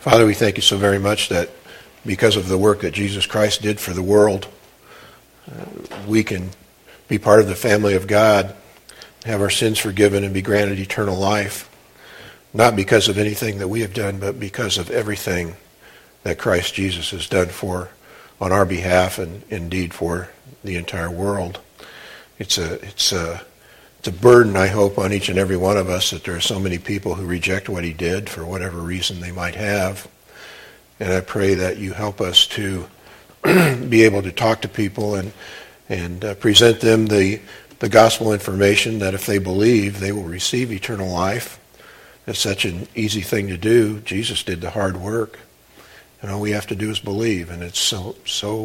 Father, we thank you so very much that because of the work that Jesus Christ did for the world, we can be part of the family of God, have our sins forgiven, and be granted eternal life, not because of anything that we have done, but because of everything that Christ Jesus has done on our behalf and indeed for the entire world. It's a burden, I hope, on each and every one of us that there are so many people who reject what he did for whatever reason they might have. And I pray that you help us to be able to talk to people and present them the gospel information that if they believe, they will receive eternal life. It's such an easy thing to do. Jesus did the hard work. And all we have to do is believe. And it's so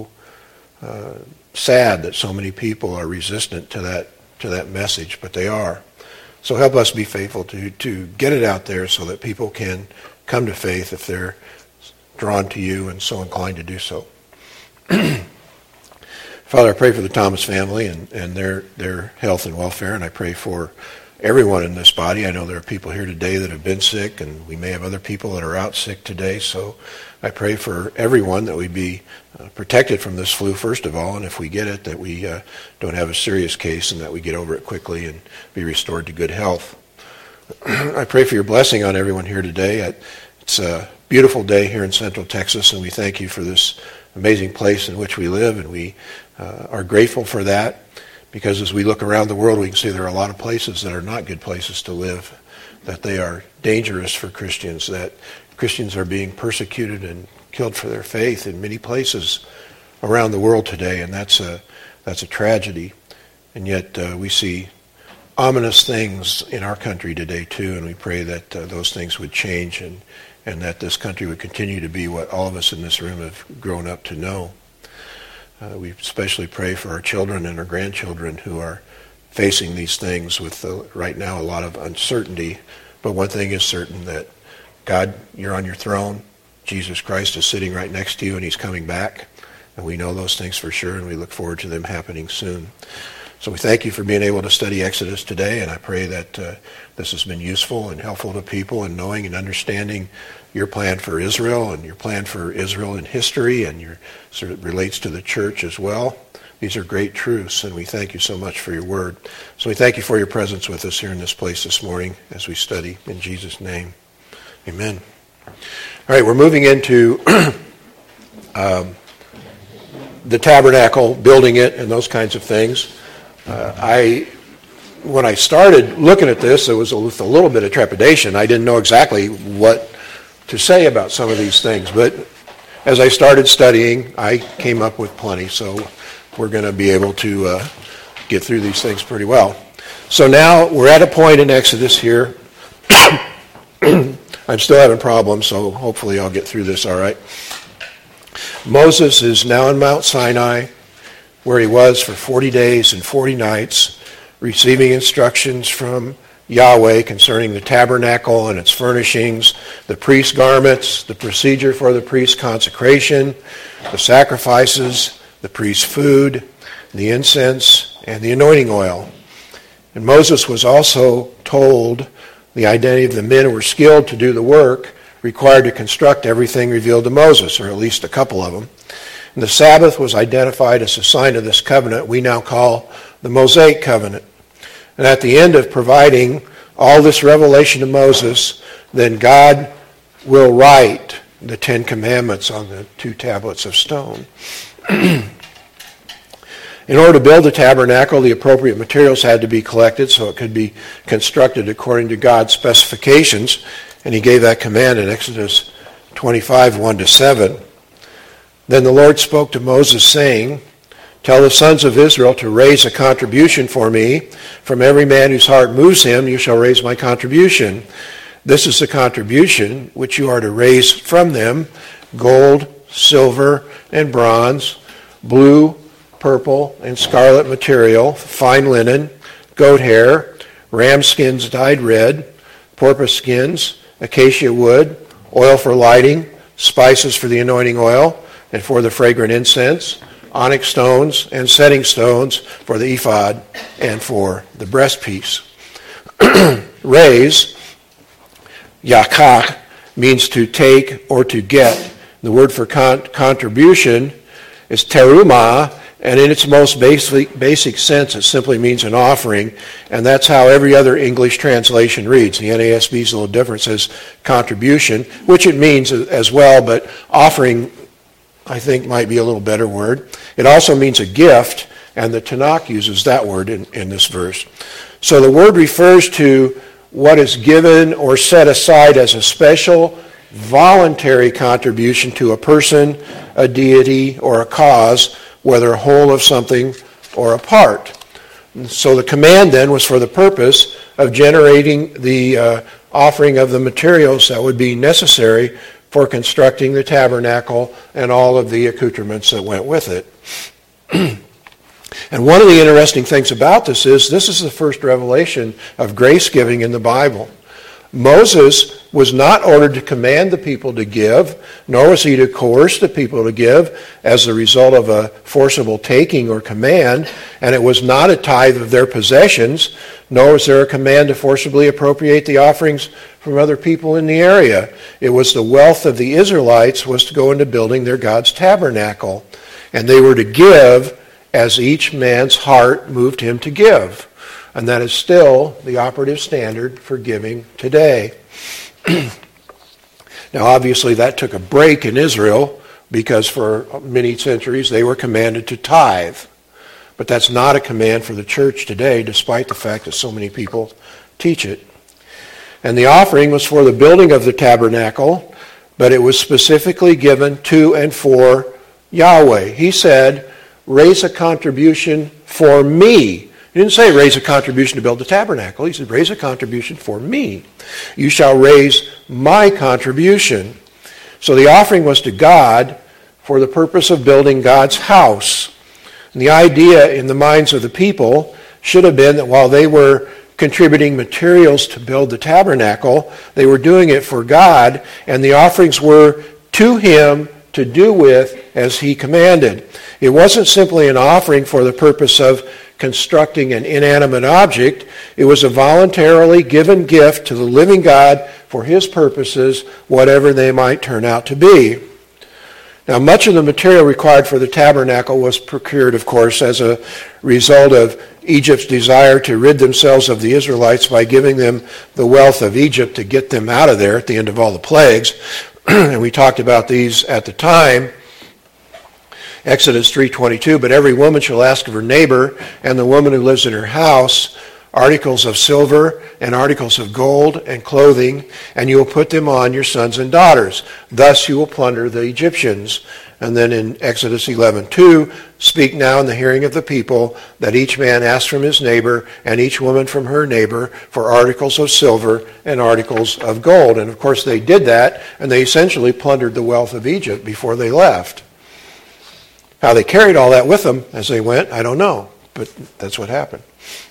sad that so many people are resistant to that message, but they are. So help us be faithful to get it out there so that people can come to faith if they're drawn to you and so inclined to do so. Father, I pray for the Thomas family and their health and welfare, and I pray for everyone in this body. I know there are people here today that have been sick, and we may have other people that are out sick today, so I pray for everyone that we be protected from this flu, first of all, and if we get it, that we don't have a serious case and that we get over it quickly and be restored to good health. I pray for your blessing on everyone here today. It's a beautiful day here in Central Texas, and we thank you for this amazing place in which we live, and we are grateful for that, because as we look around the world, we can see there are a lot of places that are not good places to live, that they are dangerous for Christians, that Christians are being persecuted and killed for their faith in many places around the world today, and that's a tragedy. And yet we see ominous things in our country today too, and we pray that those things would change and that this country would continue to be what all of us in this room have grown up to know. We especially pray for our children and our grandchildren who are facing these things with right now a lot of uncertainty. But one thing is certain, that God, you're on your throne. Jesus Christ is sitting right next to you, and he's coming back. And we know those things for sure, and we look forward to them happening soon. So we thank you for being able to study Exodus today, and I pray that this has been useful and helpful to people in knowing and understanding your plan for Israel and your plan for Israel in history, and your sort of relates to the church as well. These are great truths, and we thank you so much for your word. So we thank you for your presence with us here in this place this morning as we study. In Jesus' name, amen. All right, we're moving into the tabernacle, building it, and those kinds of things. When I started looking at this, it was with a little bit of trepidation. I didn't know exactly what to say about some of these things, but as I started studying, I came up with plenty, so we're going to be able to get through these things pretty well. So now we're at a point in Exodus here. I'm still having problems, so hopefully I'll get through this all right. Moses is now in Mount Sinai, where he was for 40 days and 40 nights, receiving instructions from Yahweh concerning the tabernacle and its furnishings, the priest's garments, the procedure for the priest's consecration, the sacrifices, the priest's food, the incense, and the anointing oil. And Moses was also told the identity of the men who were skilled to do the work required to construct everything revealed to Moses, or at least a couple of them. And the Sabbath was identified as a sign of this covenant we now call the Mosaic covenant. And at the end of providing all this revelation to Moses, then God will write the 10 Commandments on the 2 tablets of stone. In order to build the tabernacle, the appropriate materials had to be collected so it could be constructed according to God's specifications. And he gave that command in Exodus 25, 1-7. Then the Lord spoke to Moses, saying, "Tell the sons of Israel to raise a contribution for me. From every man whose heart moves him, you shall raise my contribution. This is the contribution which you are to raise from them: gold, silver, and bronze, blue, purple, and scarlet material, fine linen, goat hair, ram skins dyed red, porpoise skins, acacia wood, oil for lighting, spices for the anointing oil, and for the fragrant incense, onyx stones and setting stones for the ephod and for the breastpiece. Raise, yakach, means to take or to get. The word for contribution is teruma, and in its most basic sense, it simply means an offering, and that's how every other English translation reads. The NASB is a little different. It says contribution, which it means as well, but offering, I think, might be a little better word. It also means a gift, and the Tanakh uses that word in this verse. So the word refers to what is given or set aside as a special, voluntary contribution to a person, a deity, or a cause, whether a whole of something or a part. So the command then was for the purpose of generating the offering of the materials that would be necessary for constructing the tabernacle and all of the accoutrements that went with it. And one of the interesting things about this is the first revelation of grace giving in the Bible. Moses was not ordered to command the people to give, nor was he to coerce the people to give as a result of a forcible taking or command, and it was not a tithe of their possessions, nor was there a command to forcibly appropriate the offerings from other people in the area. It was the wealth of the Israelites was to go into building their God's tabernacle, and they were to give as each man's heart moved him to give. And that is still the operative standard for giving today. Now, obviously, that took a break in Israel because for many centuries they were commanded to tithe. But that's not a command for the church today, despite the fact that so many people teach it. And the offering was for the building of the tabernacle, but it was specifically given to and for Yahweh. He said, raise a contribution for me. He didn't say raise a contribution to build the tabernacle. He said raise a contribution for me. You shall raise my contribution. So the offering was to God for the purpose of building God's house. And the idea in the minds of the people should have been that while they were contributing materials to build the tabernacle, they were doing it for God, and the offerings were to him to do with as he commanded. It wasn't simply an offering for the purpose of constructing an inanimate object. It was a voluntarily given gift to the living God for his purposes, whatever they might turn out to be. Now, much of the material required for the tabernacle was procured, of course, as a result of Egypt's desire to rid themselves of the Israelites by giving them the wealth of Egypt to get them out of there at the end of all the plagues. And we talked about these at the time. Exodus 3:22, but every woman shall ask of her neighbor and the woman who lives in her house articles of silver and articles of gold and clothing, and you will put them on your sons and daughters. Thus you will plunder the Egyptians. And then in Exodus 11:2, speak now in the hearing of the people that each man ask from his neighbor and each woman from her neighbor for articles of silver and articles of gold. And of course they did that, and they essentially plundered the wealth of Egypt before they left. How they carried all that with them as they went, I don't know, but that's what happened.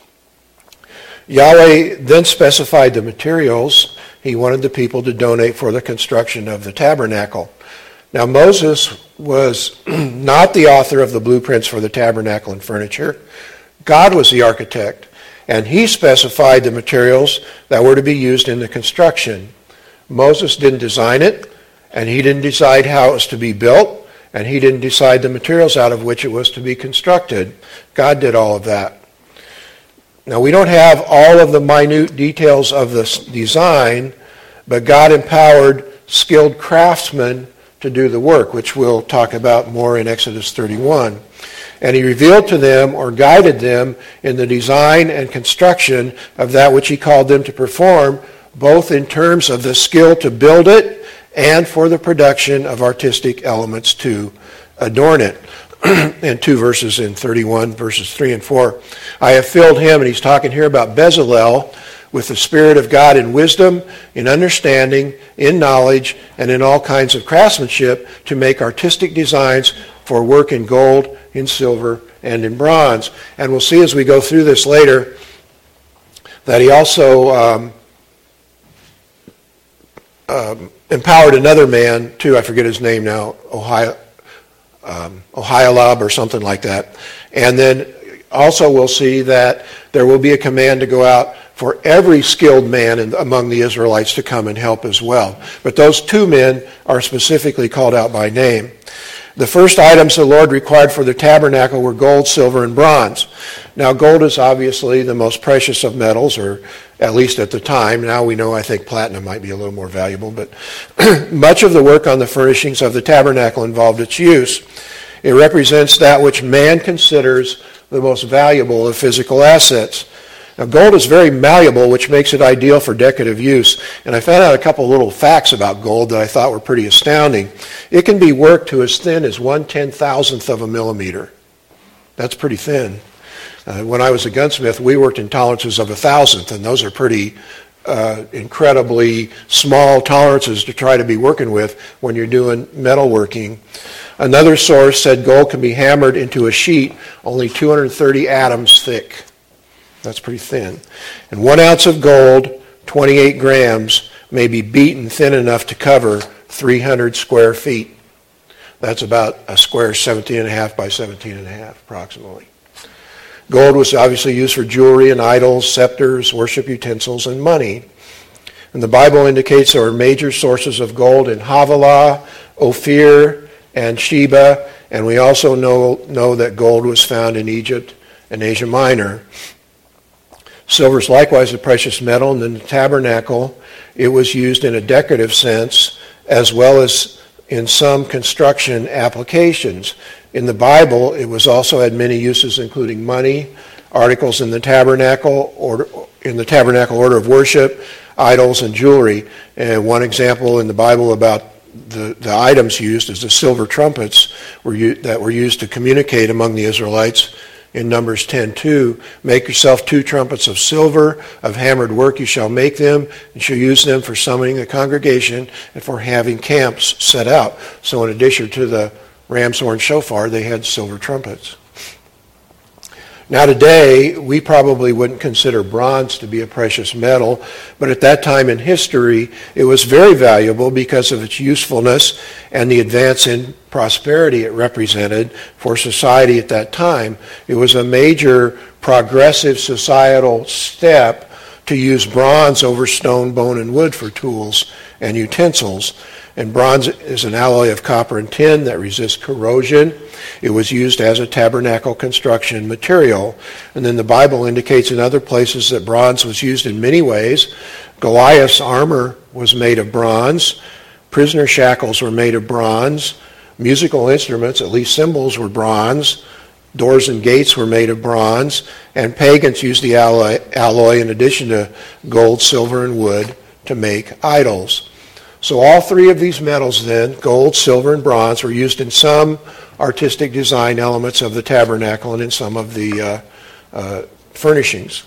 Yahweh then specified the materials he wanted the people to donate for the construction of the tabernacle. Now, Moses was not the author of the blueprints for the tabernacle and furniture. God was the architect, and he specified the materials that were to be used in the construction. Moses didn't design it, and he didn't decide how it was to be built, and he didn't decide the materials out of which it was to be constructed. God did all of that. Now, we don't have all of the minute details of this design, but God empowered skilled craftsmen to do the work, which we'll talk about more in Exodus 31. And he revealed to them or guided them in the design and construction of that which he called them to perform, both in terms of the skill to build it and for the production of artistic elements to adorn it. And two verses in 31, verses 3 and 4. I have filled him, and he's talking here about Bezalel, with the Spirit of God in wisdom, in understanding, in knowledge, and in all kinds of craftsmanship to make artistic designs for work in gold, in silver, and in bronze. And we'll see as we go through this later that he also empowered another man too. I forget his name now, Oholiab or something like that. And then also we'll see that there will be a command to go out for every skilled man among the Israelites to come and help as well. But those 2 men are specifically called out by name. The first items the Lord required for the tabernacle were gold, silver, and bronze. Now, gold is obviously the most precious of metals, or at least at the time. Now we know, I think platinum might be a little more valuable, but much of the work on the furnishings of the tabernacle involved its use. It represents that which man considers the most valuable of physical assets. Now, gold is very malleable, which makes it ideal for decorative use. And I found out a couple little facts about gold that I thought were pretty astounding. It can be worked to as thin as 1/10,000th of a millimeter. That's pretty thin. When I was a gunsmith, we worked in tolerances of 1,000th, and those are pretty incredibly small tolerances to try to be working with when you're doing metalworking. Another source said gold can be hammered into a sheet only 230 atoms thick. That's pretty thin. And 1 ounce of gold, 28 grams, may be beaten thin enough to cover 300 square feet. That's about a square 17.5 by 17.5 approximately. Gold was obviously used for jewelry and idols, scepters, worship utensils, and money. And the Bible indicates there were major sources of gold in Havilah, Ophir, and Sheba. And we also know that gold was found in Egypt and Asia Minor. Silver is likewise a precious metal, and in the tabernacle it was used in a decorative sense as well as in some construction applications. In the Bible, it was also had many uses, including money, articles in the tabernacle order of worship, idols, and jewelry. And one example in the Bible about the items used is the silver trumpets that were used to communicate among the Israelites. In Numbers 10:2, make yourself 2 trumpets of silver, of hammered work you shall make them, and shall use them for summoning the congregation and for having camps set out. So in addition to the ram's horn shofar, they had silver trumpets. Now today, we probably wouldn't consider bronze to be a precious metal, but at that time in history, it was very valuable because of its usefulness and the advance in prosperity it represented for society at that time. It was a major progressive societal step to use bronze over stone, bone, and wood for tools and utensils. And bronze is an alloy of copper and tin that resists corrosion. It was used as a tabernacle construction material. And then the Bible indicates in other places that bronze was used in many ways. Goliath's armor was made of bronze. Prisoner shackles were made of bronze. Musical instruments, at least cymbals, were bronze. Doors and gates were made of bronze. And pagans used the alloy in addition to gold, silver, and wood to make idols. So all 3 of these metals then, gold, silver, and bronze, were used in some artistic design elements of the tabernacle and in some of the furnishings.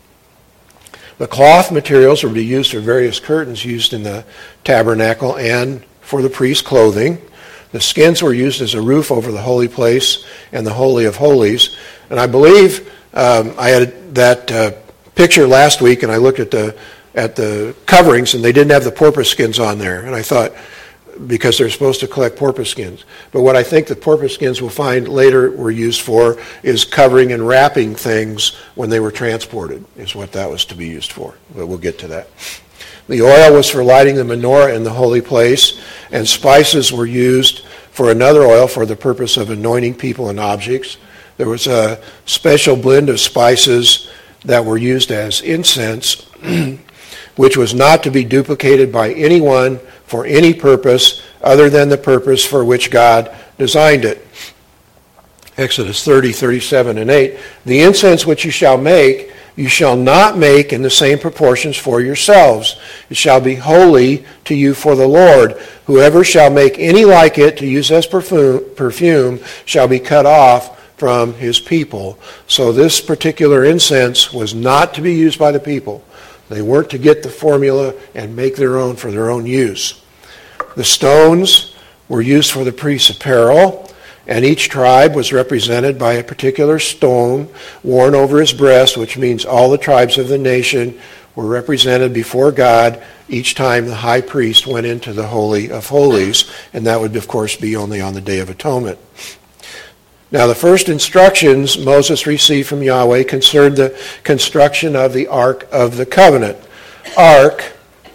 The cloth materials were to be used for various curtains used in the tabernacle and for the priest's clothing. The skins were used as a roof over the holy place and the Holy of Holies. And I believe I had that picture last week, and I looked at the coverings, and they didn't have the porpoise skins on there. And I thought, because they're supposed to collect porpoise skins. But what I think the porpoise skins we'll find later were used for is covering and wrapping things when they were transported, is what that was to be used for. But we'll get to that. The oil was for lighting the menorah in the holy place, and spices were used for another oil for the purpose of anointing people and objects. There was a special blend of spices that were used as incense, which was not to be duplicated by anyone for any purpose other than the purpose for which God designed it. Exodus 30, 37, and 8. The incense which you shall make, you shall not make in the same proportions for yourselves. It shall be holy to you for the Lord. Whoever shall make any like it to use as perfume shall be cut off from his people. So this particular incense was not to be used by the people. They weren't to get the formula and make their own for their own use. The stones were used for the priest's apparel, and each tribe was represented by a particular stone worn over his breast, which means all the tribes of the nation were represented before God each time the high priest went into the Holy of Holies, and that would, of course, be only on the Day of Atonement. Now, the first instructions Moses received from Yahweh concerned the construction of the Ark of the Covenant. Ark,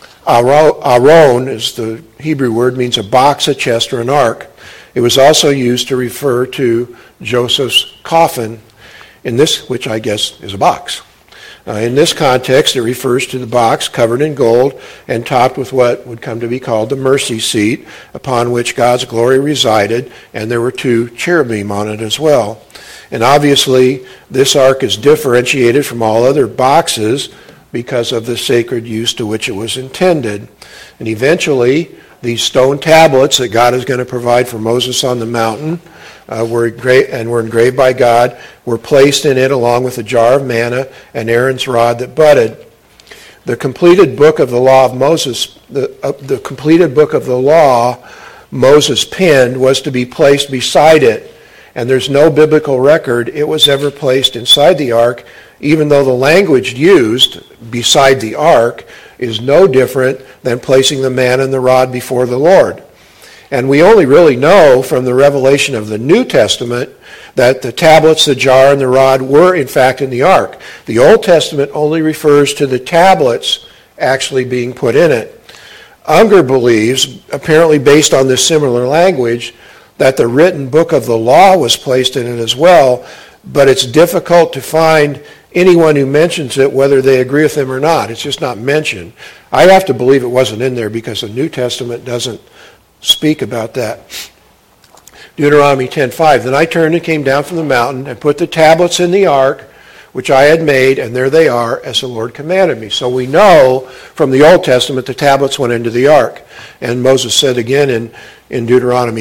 aron is the Hebrew word, means a box, a chest, or an ark. It was also used to refer to Joseph's coffin, which I guess is a box. In this context, it refers to the box covered in gold and topped with what would come to be called the mercy seat, upon which God's glory resided, and there were 2 cherubim on it as well. And obviously, this ark is differentiated from all other boxes because of the sacred use to which it was intended. And eventually, these stone tablets that God is going to provide for Moses on the mountain were engraved by God, were placed in it along with a jar of manna and Aaron's rod that budded. The completed book of the law of Moses, the completed book of the law Moses penned was to be placed beside it. And there's no biblical record it was ever placed inside the ark, even though the language used beside the ark is no different than placing the manna and the rod before the Lord. And we only really know from the revelation of the New Testament that the tablets, the jar, and the rod were in fact in the ark. The Old Testament only refers to the tablets actually being put in it. Unger believes, apparently based on this similar language, that the written book of the law was placed in it as well, but it's difficult to find anyone who mentions it, whether they agree with him or not. It's just not mentioned. I have to believe it wasn't in there because the New Testament doesn't speak about that. Deuteronomy 10:5, Then I turned and came down from the mountain and put the tablets in the ark, which I had made, and there they are, as the Lord commanded me. So we know from the Old Testament the tablets went into the ark. And Moses said again in Deuteronomy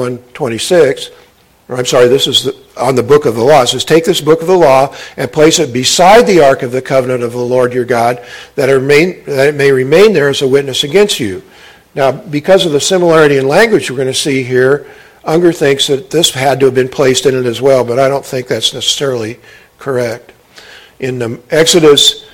31:26, this is on the book of the law. It says, Take this book of the law and place it beside the ark of the covenant of the Lord your God, that it may remain there as a witness against you. Now, because of the similarity in language we're going to see here, Unger thinks that this had to have been placed in it as well, but I don't think that's necessarily correct. In Exodus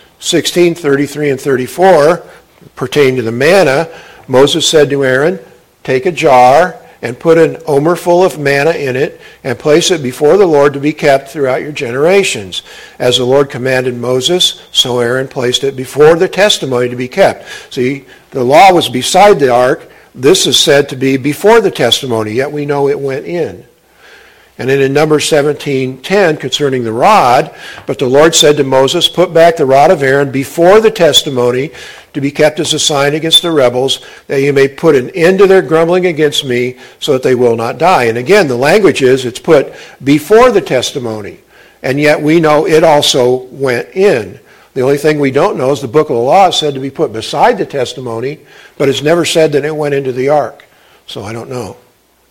16:33 and 34, pertaining to the manna, Moses said to Aaron, Take a jar and put an omer full of manna in it and place it before the Lord to be kept throughout your generations. As the Lord commanded Moses, so Aaron placed it before the testimony to be kept. See, the law was beside the ark. This is said to be before the testimony, yet we know it went in. And then in Numbers 17:10 concerning the rod, But the Lord said to Moses, Put back the rod of Aaron before the testimony to be kept as a sign against the rebels, that you may put an end to their grumbling against me, so that they will not die. And again, the language is it's put before the testimony. And yet we know it also went in. The only thing we don't know is the book of the law is said to be put beside the testimony, but it's never said that it went into the ark. So I don't know.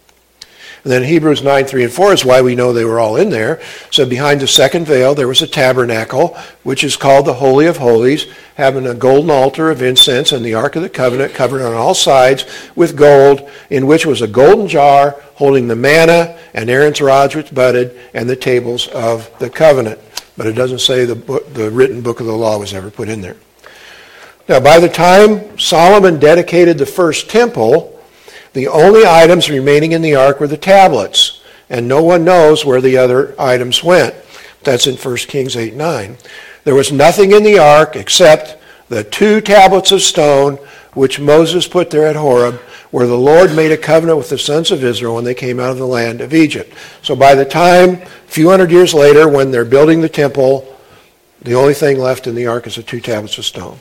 And then Hebrews 9:3 and 4 is why we know they were all in there. So behind the second veil there was a tabernacle, which is called the Holy of Holies, having a golden altar of incense and the Ark of the Covenant covered on all sides with gold, in which was a golden jar holding the manna and Aaron's rods which budded and the tables of the covenant. But it doesn't say the written book of the law was ever put in there. Now, by the time Solomon dedicated the first temple, the only items remaining in the ark were the tablets, and no one knows where the other items went. That's in 1 Kings 8:9. There was nothing in the ark except the 2 tablets of stone which Moses put there at Horeb, where the Lord made a covenant with the sons of Israel when they came out of the land of Egypt. So by the time, a few hundred years later, when they're building the temple, the only thing left in the ark is the 2 tablets of stone.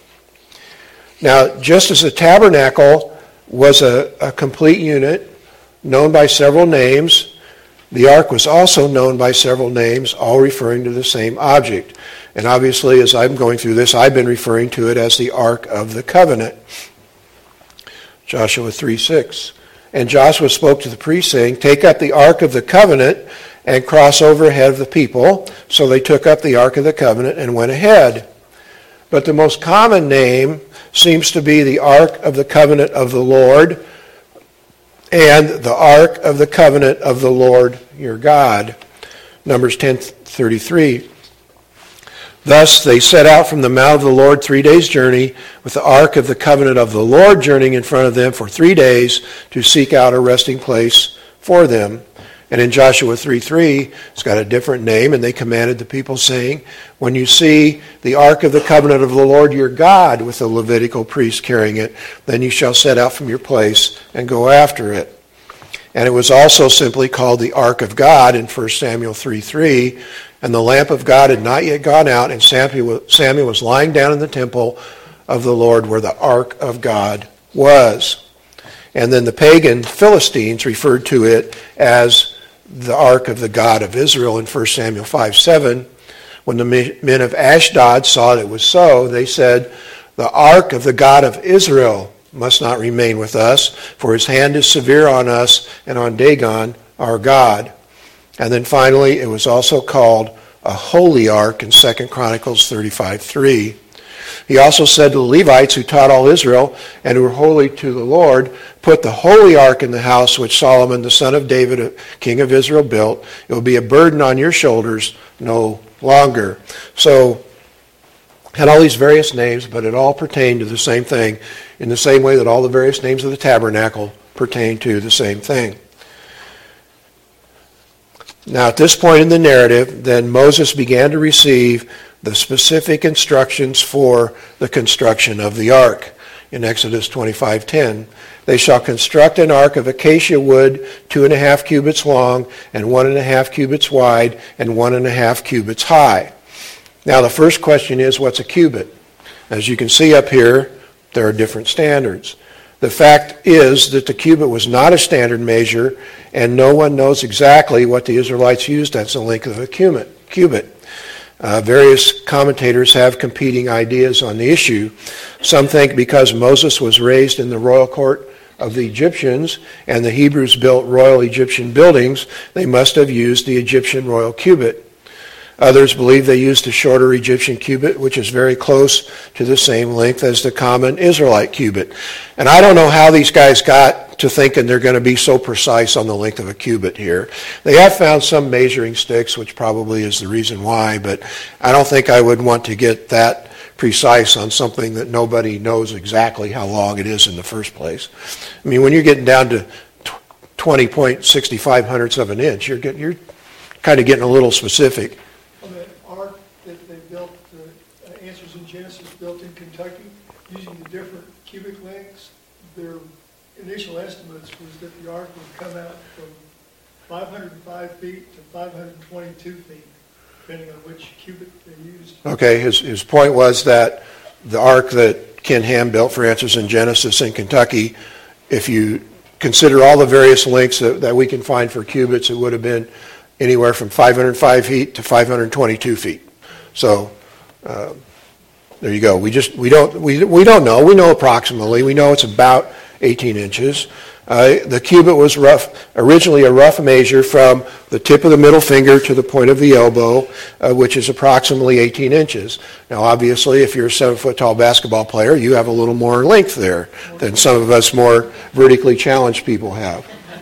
Now, just as the tabernacle was a complete unit, known by several names, the ark was also known by several names, all referring to the same object. And obviously, as I'm going through this, I've been referring to it as the Ark of the Covenant. Joshua 3:6. And Joshua spoke to the priests, saying, Take up the Ark of the Covenant and cross over ahead of the people. So they took up the Ark of the Covenant and went ahead. But the most common name seems to be the Ark of the Covenant of the Lord and the Ark of the Covenant of the Lord your God. Numbers 10:33. Thus they set out from the mount of the Lord 3 days' journey, with the Ark of the Covenant of the Lord journeying in front of them for 3 days to seek out a resting place for them. And in Joshua 3:3, it's got a different name, and they commanded the people, saying, when you see the ark of the covenant of the Lord your God with the Levitical priest carrying it, then you shall set out from your place and go after it. And it was also simply called the ark of God in 1 Samuel 3:3, and the lamp of God had not yet gone out, and Samuel was lying down in the temple of the Lord where the ark of God was. And then the pagan Philistines referred to it as the ark of the God of Israel in 1 Samuel 5:7. When the men of Ashdod saw that it was so, they said, the ark of the God of Israel must not remain with us, for his hand is severe on us and on Dagon, our God. And then finally, it was also called a holy ark in 2 Chronicles 35:3. He also said to the Levites who taught all Israel and who were holy to the Lord, put the holy ark in the house which Solomon the son of David, king of Israel, built. It will be a burden on your shoulders no longer. So, had all these various names, but it all pertained to the same thing, in the same way that all the various names of the tabernacle pertain to the same thing. Now, at this point in the narrative, then Moses began to receive the specific instructions for the construction of the ark. In Exodus 25:10, they shall construct an ark of acacia wood 2.5 cubits long and 1.5 cubits wide and 1.5 cubits high. Now the first question is, what's a cubit? As you can see up here, there are different standards. The fact is that the cubit was not a standard measure, and no one knows exactly what the Israelites used as the length of a cubit. Various commentators have competing ideas on the issue. Some think because Moses was raised in the royal court of the Egyptians and the Hebrews built royal Egyptian buildings, they must have used the Egyptian royal cubit. Others believe they used a shorter Egyptian cubit, which is very close to the same length as the common Israelite cubit. And I don't know how these guys got to thinking they're going to be so precise on the length of a cubit here. They have found some measuring sticks, which probably is the reason why, but I don't think I would want to get that precise on something that nobody knows exactly how long it is in the first place. I mean, when you're getting down to 20.65 hundredths of an inch, you're kind of getting a little specific. On the ark that they built, Answers in Genesis built in Kentucky, using the different cubic lengths, their initial estimates was that the ark would come out from 505 feet to 522 feet, depending on which cubit they used. Okay, his point was that the ark that Ken Ham built for Answers in Genesis in Kentucky, if you consider all the various lengths that we can find for cubits, it would have been anywhere from 505 feet to 522 feet. So there you go. We don't know. We know approximately. We know it's about 18 inches. The cubit was originally a rough measure from the tip of the middle finger to the point of the elbow, which is approximately 18 inches. Now, obviously, if you're a 7-foot-tall basketball player, you have a little more length there than some of us more vertically challenged people have.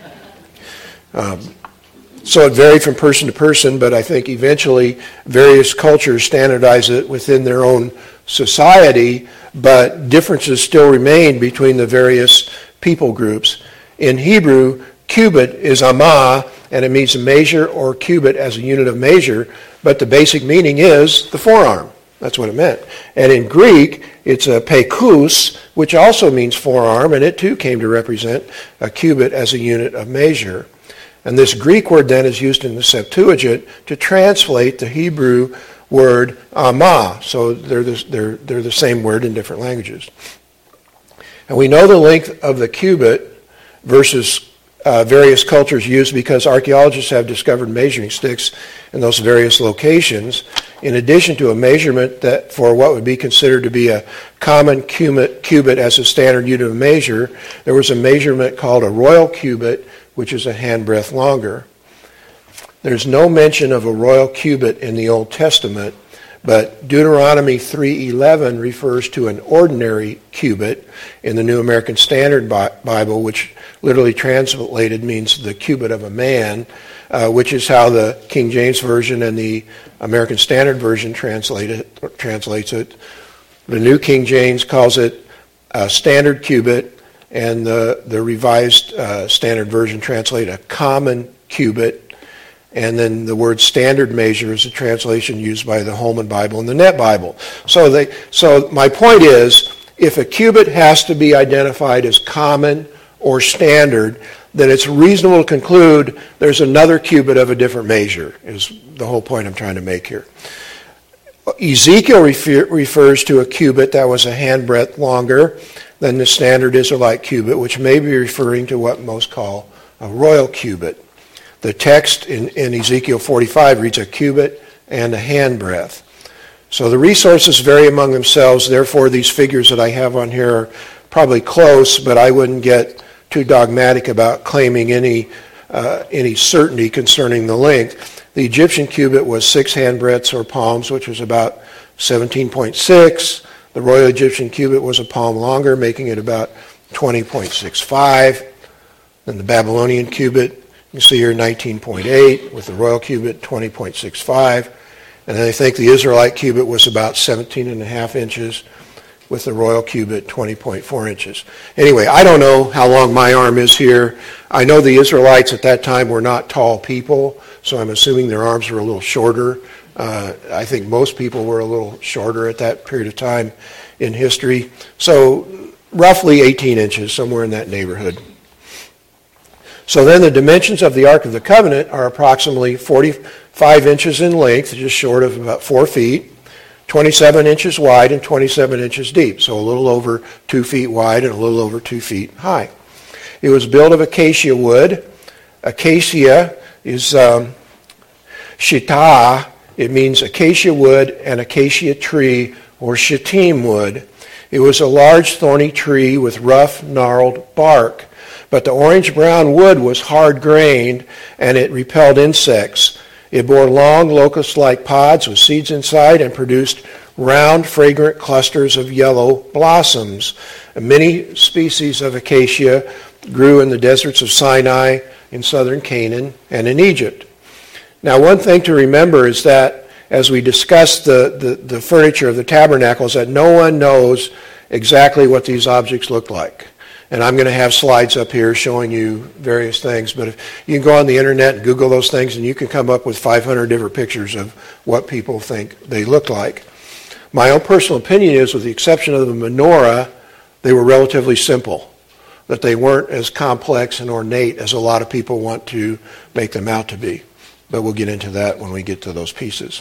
So it varied from person to person, but I think eventually various cultures standardize it within their own society, but differences still remain between the various people groups. In Hebrew, cubit is amah, and it means a measure or cubit as a unit of measure, but the basic meaning is the forearm. That's what it meant. And in Greek, it's a pekos, which also means forearm, and it too came to represent a cubit as a unit of measure. And this Greek word then is used in the Septuagint to translate the Hebrew word amah. So they're the same word in different languages. And we know the length of the cubit versus various cultures used because archaeologists have discovered measuring sticks in those various locations. In addition to a measurement that for what would be considered to be a common cubit as a standard unit of measure, there was a measurement called a royal cubit, which is a handbreadth longer. There's no mention of a royal cubit in the Old Testament, but Deuteronomy 3:11 refers to an ordinary cubit in the New American Standard Bible, which literally translated means the cubit of a man, which is how the King James Version and the American Standard Version translates it. The New King James calls it a standard cubit, and the Revised Standard Version translates a common cubit, and then the word standard measure is a translation used by the Holman Bible and the Net Bible. So my point is, if a cubit has to be identified as common or standard, then it's reasonable to conclude there's another cubit of a different measure, is the whole point I'm trying to make here. Ezekiel refers to a cubit that was a handbreadth longer than the standard Israelite cubit, which may be referring to what most call a royal cubit. The text in Ezekiel 45 reads a cubit and a handbreadth. So the resources vary among themselves. Therefore, these figures that I have on here are probably close, but I wouldn't get too dogmatic about claiming any certainty concerning the length. The Egyptian cubit was 6 handbreadths or palms, which was about 17.6. The Royal Egyptian cubit was a palm longer, making it about 20.65. Then the Babylonian cubit, you can see here 19.8, with the Royal cubit 20.65. And then I think the Israelite cubit was about 17.5 inches, with the Royal cubit 20.4 inches. Anyway, I don't know how long my arm is here. I know the Israelites at that time were not tall people, so I'm assuming their arms were a little shorter. I think most people were a little shorter at that period of time in history. So roughly 18 inches, somewhere in that neighborhood. So then the dimensions of the Ark of the Covenant are approximately 45 inches in length, just short of about 4 feet, 27 inches wide and 27 inches deep, so a little over 2 feet wide and a little over 2 feet high. It was built of acacia wood. Acacia is shitah. It means acacia wood and acacia tree, or shittim wood. It was a large thorny tree with rough, gnarled bark. But the orange-brown wood was hard-grained, and it repelled insects. It bore long, locust-like pods with seeds inside and produced round, fragrant clusters of yellow blossoms. Many species of acacia grew in the deserts of Sinai, in southern Canaan, and in Egypt. Now, one thing to remember is that as we discuss the furniture of the tabernacle, is that no one knows exactly what these objects look like. And I'm going to have slides up here showing you various things. But if you can go on the internet and Google those things, and you can come up with 500 different pictures of what people think they look like. My own personal opinion is, with the exception of the menorah, they were relatively simple. That they weren't as complex and ornate as a lot of people want to make them out to be. But we'll get into that when we get to those pieces.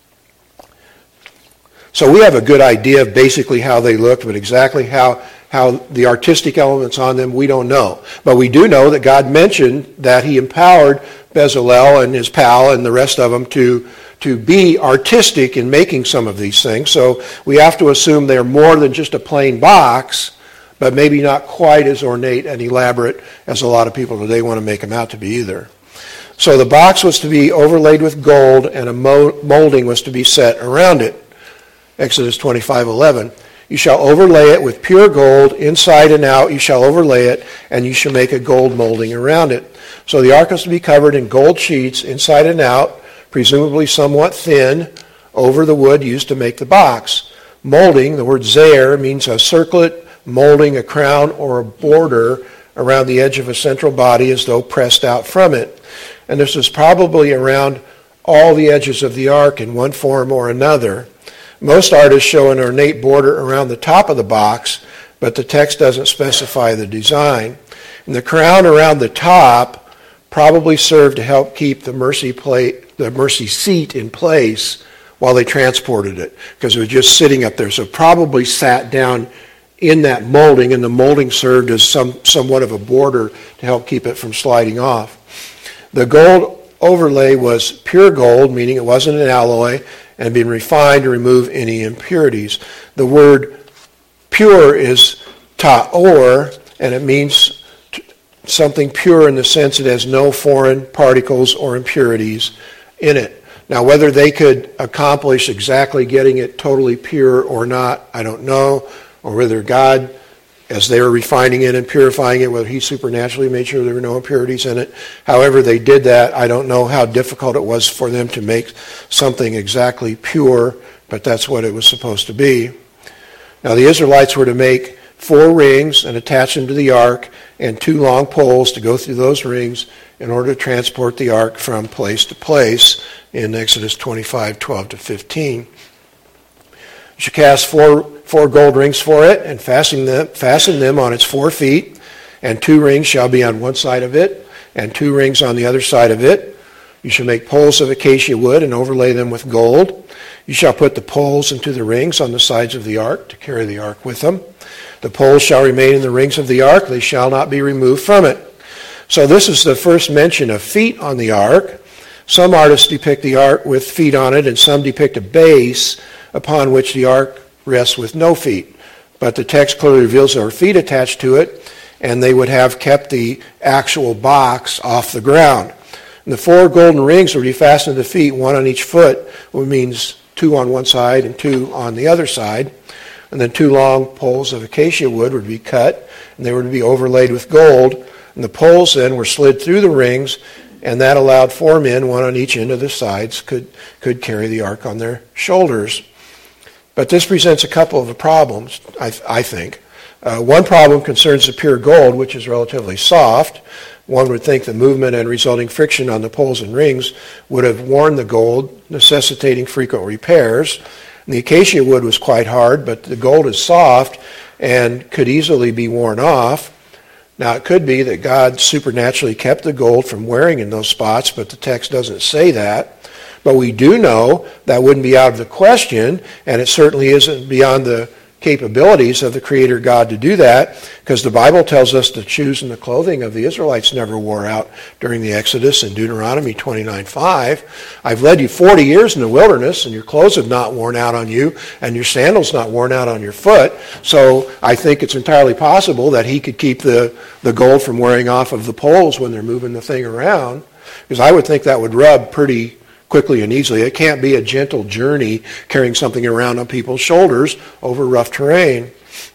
So we have a good idea of basically how they looked, but exactly how the artistic elements on them, we don't know. But we do know that God mentioned that he empowered Bezalel and his pal and the rest of them to be artistic in making some of these things. So we have to assume they're more than just a plain box, but maybe not quite as ornate and elaborate as a lot of people today want to make them out to be either. So the box was to be overlaid with gold, and a molding was to be set around it. Exodus 25:11. You shall overlay it with pure gold, inside and out you shall overlay it, and you shall make a gold molding around it. So the ark was to be covered in gold sheets, inside and out, presumably somewhat thin, over the wood used to make the box. Molding, the word zair, means a circlet molding a crown or a border around the edge of a central body as though pressed out from it. And this was probably around all the edges of the ark in one form or another. Most artists show an ornate border around the top of the box, but the text doesn't specify the design. And the crown around the top probably served to help keep the mercy seat in place while they transported it, because it was just sitting up there. So probably sat down in that molding, and the molding served as somewhat of a border to help keep it from sliding off. The gold overlay was pure gold, meaning it wasn't an alloy, and been refined to remove any impurities. The word pure is ta'or, and it means something pure in the sense it has no foreign particles or impurities in it. Now, whether they could accomplish exactly getting it totally pure or not, I don't know, or whether God, as they were refining it and purifying it, whether he supernaturally made sure there were no impurities in it. However they did that, I don't know how difficult it was for them to make something exactly pure, but that's what it was supposed to be. Now the Israelites were to make 4 rings and attach them to the ark, and 2 long poles to go through those rings in order to transport the ark from place to place in Exodus 25:12-15. You should cast four gold rings for it and fasten them on its 4 feet, and 2 rings shall be on one side of it and 2 rings on the other side of it. You shall make poles of acacia wood and overlay them with gold. You shall put the poles into the rings on the sides of the ark to carry the ark with them. The poles shall remain in the rings of the ark. They shall not be removed from it. So this is the first mention of feet on the ark. Some artists depict the ark with feet on it, and some depict a base upon which the ark rests with no feet. But the text clearly reveals there are feet attached to it, and they would have kept the actual box off the ground. And the 4 golden rings would be fastened to the feet, 1 on each foot, which means 2 on one side and 2 on the other side. And then 2 long poles of acacia wood would be cut, and they were to be overlaid with gold. And the poles then were slid through the rings, and that allowed 4 men, 1 on each end of the sides, could carry the ark on their shoulders. But this presents a couple of problems, I think. One problem concerns the pure gold, which is relatively soft. One would think the movement and resulting friction on the poles and rings would have worn the gold, necessitating frequent repairs. And the acacia wood was quite hard, but the gold is soft and could easily be worn off. Now, it could be that God supernaturally kept the gold from wearing in those spots, but the text doesn't say that. But we do know that wouldn't be out of the question, and it certainly isn't beyond the capabilities of the Creator God to do that, because the Bible tells us the shoes and the clothing of the Israelites never wore out during the Exodus in Deuteronomy 29:5. I've led you 40 years in the wilderness, and your clothes have not worn out on you, and your sandals not worn out on your foot. So I think it's entirely possible that he could keep the gold from wearing off of the poles when they're moving the thing around, because I would think that would rub pretty quickly and easily. It can't be a gentle journey carrying something around on people's shoulders over rough terrain.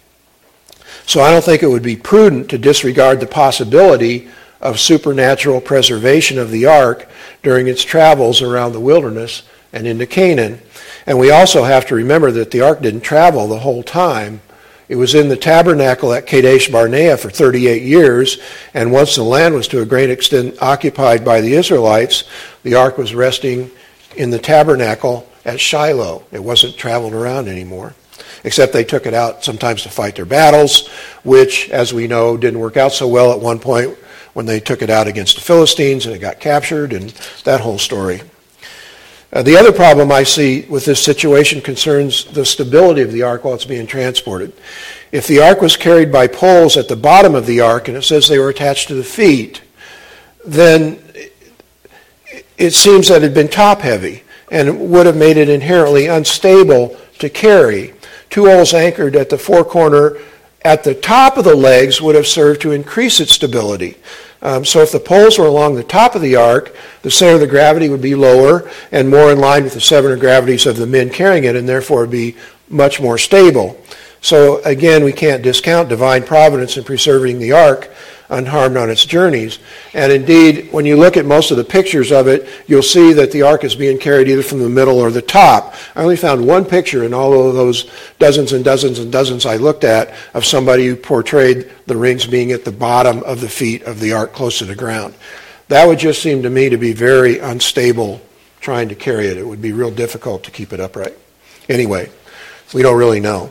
So I don't think it would be prudent to disregard the possibility of supernatural preservation of the ark during its travels around the wilderness and into Canaan. And we also have to remember that the ark didn't travel the whole time. It was in the tabernacle at Kadesh Barnea for 38 years, and once the land was to a great extent occupied by the Israelites, the ark was resting in the tabernacle at Shiloh. It wasn't traveled around anymore, except they took it out sometimes to fight their battles, which, as we know, didn't work out so well at one point when they took it out against the Philistines and it got captured, and that whole story. The other problem I see with this situation concerns the stability of the ark while it's being transported. If the ark was carried by poles at the bottom of the ark, and it says they were attached to the feet, then it seems that it had been top-heavy and would have made it inherently unstable to carry. 2 holes anchored at the four-corner at the top of the legs would have served to increase its stability. So if the poles were along the top of the ark, the center of the gravity would be lower and more in line with the center of gravities of the men carrying it, and therefore be much more stable. So again, we can't discount divine providence in preserving the ark unharmed on its journeys. And indeed, when you look at most of the pictures of it, you'll see that the ark is being carried either from the middle or the top. I only found one picture in all of those dozens and dozens and dozens I looked at of somebody who portrayed the rings being at the bottom of the feet of the ark close to the ground. That would just seem to me to be very unstable trying to carry it. It would be real difficult to keep it upright. Anyway, we don't really know.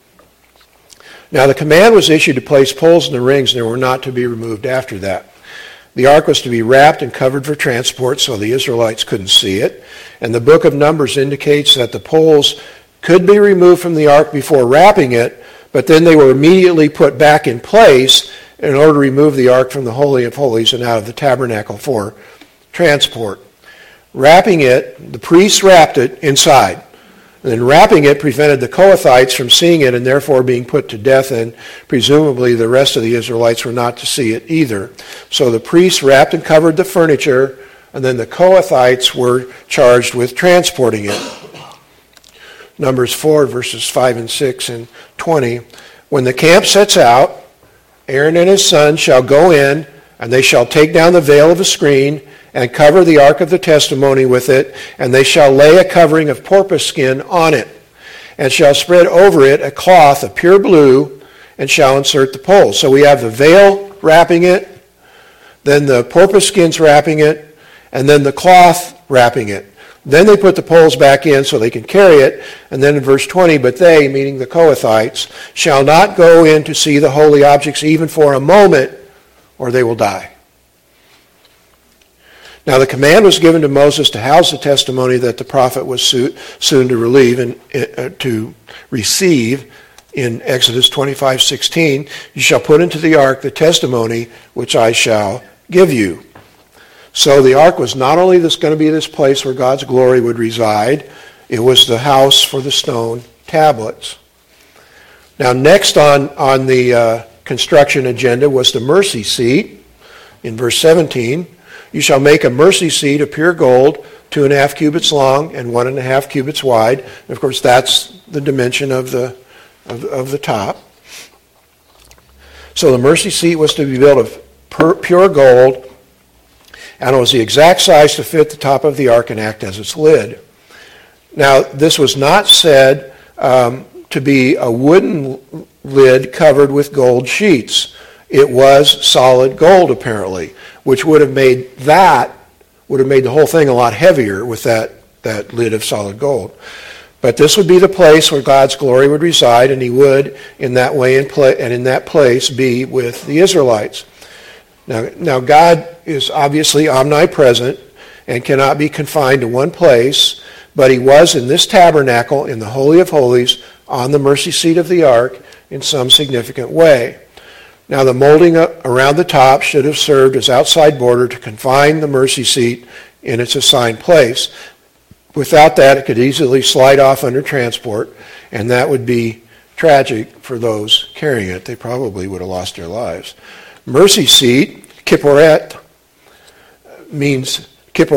Now, the command was issued to place poles in the rings, and they were not to be removed after that. The ark was to be wrapped and covered for transport so the Israelites couldn't see it. And the book of Numbers indicates that the poles could be removed from the ark before wrapping it, but then they were immediately put back in place in order to remove the ark from the Holy of Holies and out of the tabernacle for transport. Wrapping it, the priests wrapped it inside. And then wrapping it prevented the Kohathites from seeing it and therefore being put to death, and presumably the rest of the Israelites were not to see it either. So the priests wrapped and covered the furniture, and then the Kohathites were charged with transporting it. Numbers 4, verses 5 and 6 and 20. When the camp sets out, Aaron and his sons shall go in, and they shall take down the veil of a screen and cover the ark of the testimony with it, and they shall lay a covering of porpoise skin on it, and shall spread over it a cloth of pure blue, and shall insert the poles. So we have the veil wrapping it, then the porpoise skins wrapping it, and then the cloth wrapping it. Then they put the poles back in so they can carry it. And then in verse 20, but they, meaning the Kohathites, shall not go in to see the holy objects even for a moment, or they will die. Now the command was given to Moses to house the testimony that the prophet was soon to receive in Exodus 25:16. You shall put into the ark the testimony which I shall give you. So the ark was not only going to be this place where God's glory would reside, it was the house for the stone tablets. Now next on the construction agenda was the mercy seat. In verse 17, you shall make a mercy seat of pure gold, 2.5 cubits long and 1.5 cubits wide. And of course, that's the dimension of the top. So the mercy seat was to be built of pure gold, and it was the exact size to fit the top of the ark and act as its lid. Now, this was not said to be a wooden lid covered with gold sheets. It was solid gold, apparently, which would have made the whole thing a lot heavier with that lid of solid gold. But this would be the place where God's glory would reside, and he would, in that way and in that place, be with the Israelites. Now God is obviously omnipresent and cannot be confined to one place, but he was in this tabernacle in the Holy of Holies on the mercy seat of the ark in some significant way. Now the molding around the top should have served as outside border to confine the mercy seat in its assigned place. Without that, it could easily slide off under transport, and that would be tragic for those carrying it. They probably would have lost their lives. Mercy seat, kipporet, means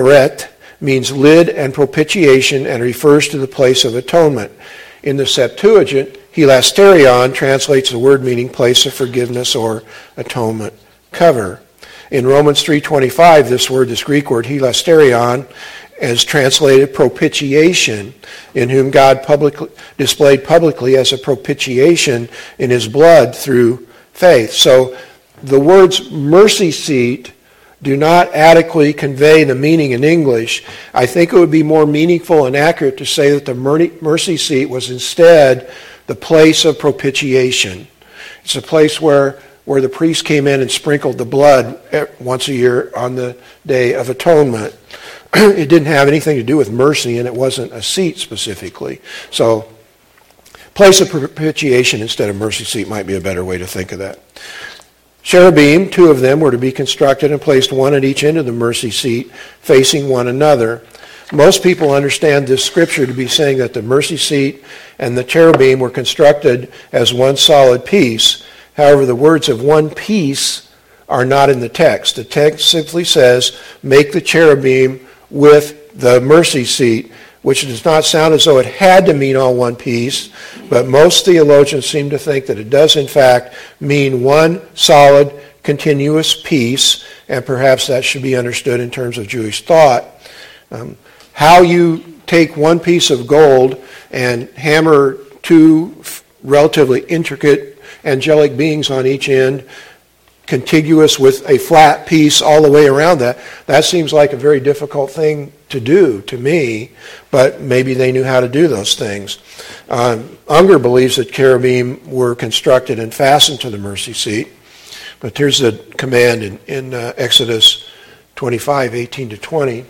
lid and propitiation and refers to the place of atonement. In the Septuagint, hilasterion translates the word meaning place of forgiveness or atonement cover. In Romans 3:25, this Greek word hilasterion, is translated propitiation, in whom God displayed publicly as a propitiation in his blood through faith. So the words mercy seat do not adequately convey the meaning in English. I think it would be more meaningful and accurate to say that the mercy seat was instead the place of propitiation. It's a place where the priest came in and sprinkled the blood once a year on the Day of Atonement. It didn't have anything to do with mercy, and it wasn't a seat specifically. So place of propitiation instead of mercy seat might be a better way to think of that. Cherubim, 2 of them, were to be constructed and placed one at each end of the mercy seat, facing one another. Most people understand this scripture to be saying that the mercy seat and the cherubim were constructed as one solid piece. However, the words of one piece are not in the text. The text simply says, make the cherubim with the mercy seat, which does not sound as though it had to mean all one piece, but most theologians seem to think that it does in fact mean one solid, continuous piece, and perhaps that should be understood in terms of Jewish thought. How you take one piece of gold and hammer 2 relatively intricate angelic beings on each end, contiguous with a flat piece all the way around that seems like a very difficult thing to do to me, but maybe they knew how to do those things. Unger believes that cherubim were constructed and fastened to the mercy seat, but here's the command in Exodus 25:18-20.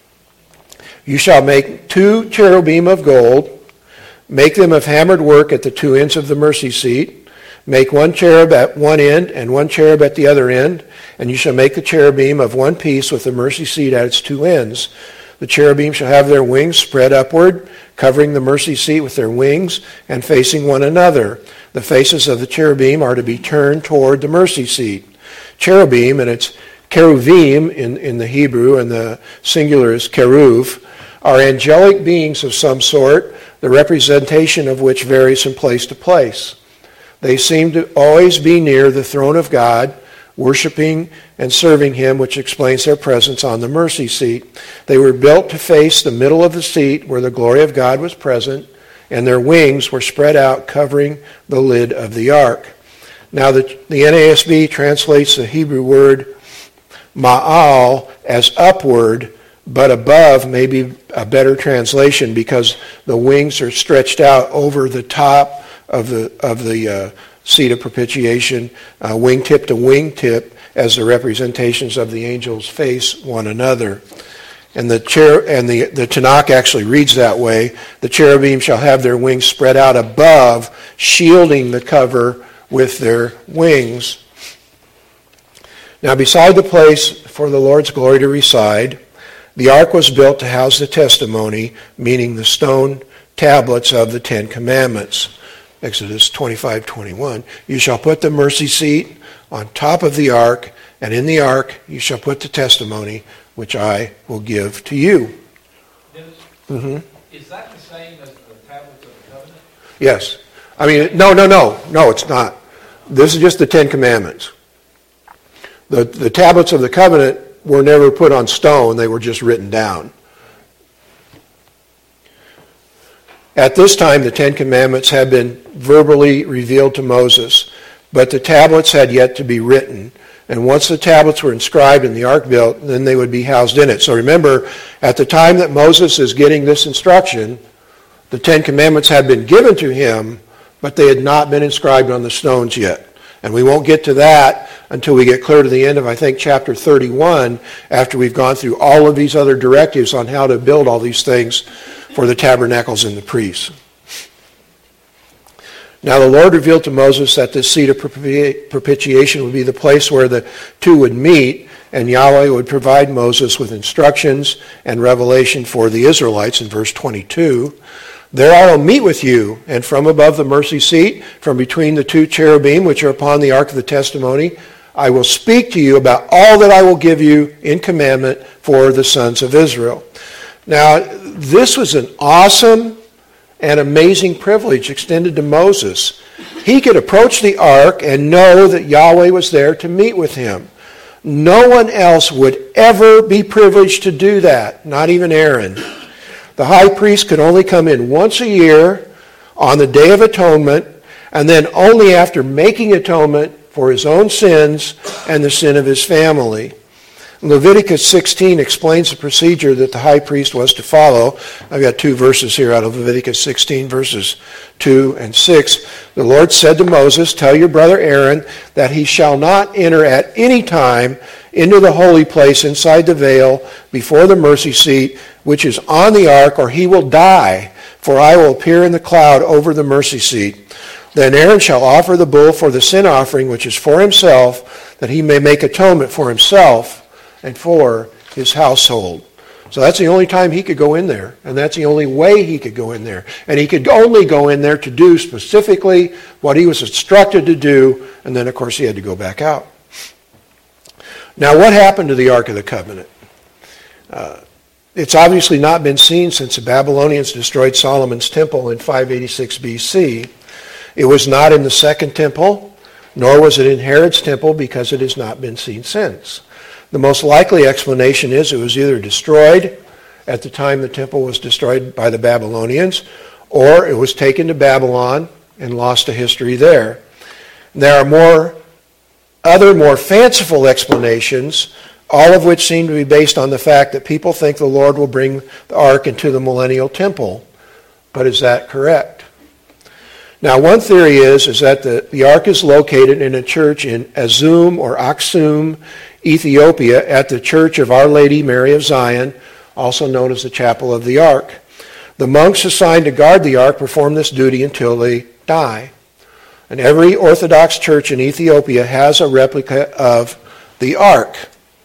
You shall make 2 cherubim of gold, make them of hammered work at the 2 ends of the mercy seat. Make 1 cherub at one end and 1 cherub at the other end, and you shall make the cherubim of one piece with the mercy seat at its 2 ends. The cherubim shall have their wings spread upward, covering the mercy seat with their wings and facing one another. The faces of the cherubim are to be turned toward the mercy seat. Cherubim, and it's keruvim in the Hebrew, and the singular is keruv, are angelic beings of some sort, the representation of which varies from place to place. They seem to always be near the throne of God, worshiping and serving him, which explains their presence on the mercy seat. They were built to face the middle of the seat where the glory of God was present, and their wings were spread out, covering the lid of the ark. Now the NASB translates the Hebrew word ma'al as upward, but above may be a better translation because the wings are stretched out over the top of the seat of propitiation, wingtip to wingtip, as the representations of the angels face one another. And the Tanakh actually reads that way. The cherubim shall have their wings spread out above, shielding the cover with their wings. Now beside the place for the Lord's glory to reside, the ark was built to house the testimony, meaning the stone tablets of the Ten Commandments. Exodus 25:21. You shall put the mercy seat on top of the ark, and in the ark you shall put the testimony which I will give to you. Dennis, is that the same as the tablets of the covenant? Yes. I mean, no, it's not. This is just the Ten Commandments. The tablets of the covenant were never put on stone, they were just written down. At this time, the Ten Commandments had been verbally revealed to Moses, but the tablets had yet to be written. And once the tablets were inscribed and the ark built, then they would be housed in it. So remember, at the time that Moses is getting this instruction, the Ten Commandments had been given to him, but they had not been inscribed on the stones yet. And we won't get to that until we get clear to the end of, I think, chapter 31, after we've gone through all of these other directives on how to build all these things for the tabernacles and the priests. Now the Lord revealed to Moses that this seat of propitiation would be the place where the two would meet, and Yahweh would provide Moses with instructions and revelation for the Israelites in verse 22. There I will meet with you, and from above the mercy seat, from between the two cherubim which are upon the ark of the testimony, I will speak to you about all that I will give you in commandment for the sons of Israel. Now, this was an awesome and amazing privilege extended to Moses. He could approach the ark and know that Yahweh was there to meet with him. No one else would ever be privileged to do that, not even Aaron. The high priest could only come in once a year on the Day of Atonement, and then only after making atonement for his own sins and the sin of his family. Leviticus 16 explains the procedure that the high priest was to follow. I've got two verses here out of Leviticus 16, verses 2 and 6. The Lord said to Moses, tell your brother Aaron that he shall not enter at any time into the holy place inside the veil before the mercy seat, which is on the ark, or he will die, for I will appear in the cloud over the mercy seat. Then Aaron shall offer the bull for the sin offering, which is for himself, that he may make atonement for himself and for his household. So that's the only time he could go in there, and that's the only way he could go in there. And he could only go in there to do specifically what he was instructed to do, and then of course he had to go back out. Now what happened to the Ark of the Covenant? It's obviously not been seen since the Babylonians destroyed Solomon's temple in 586 BC. It was not in the second temple, nor was it in Herod's temple, because it has not been seen since. The most likely explanation is it was either destroyed at the time the temple was destroyed by the Babylonians, or it was taken to Babylon and lost to history there. There are other more fanciful explanations, all of which seem to be based on the fact that people think the Lord will bring the ark into the millennial temple. But is that correct? Now, one theory is that the ark is located in a church in Azum or Aksum, Ethiopia, at the Church of Our Lady Mary of Zion, also known as the Chapel of the Ark. The monks assigned to guard the ark perform this duty until they die. And every Orthodox church in Ethiopia has a replica of the ark.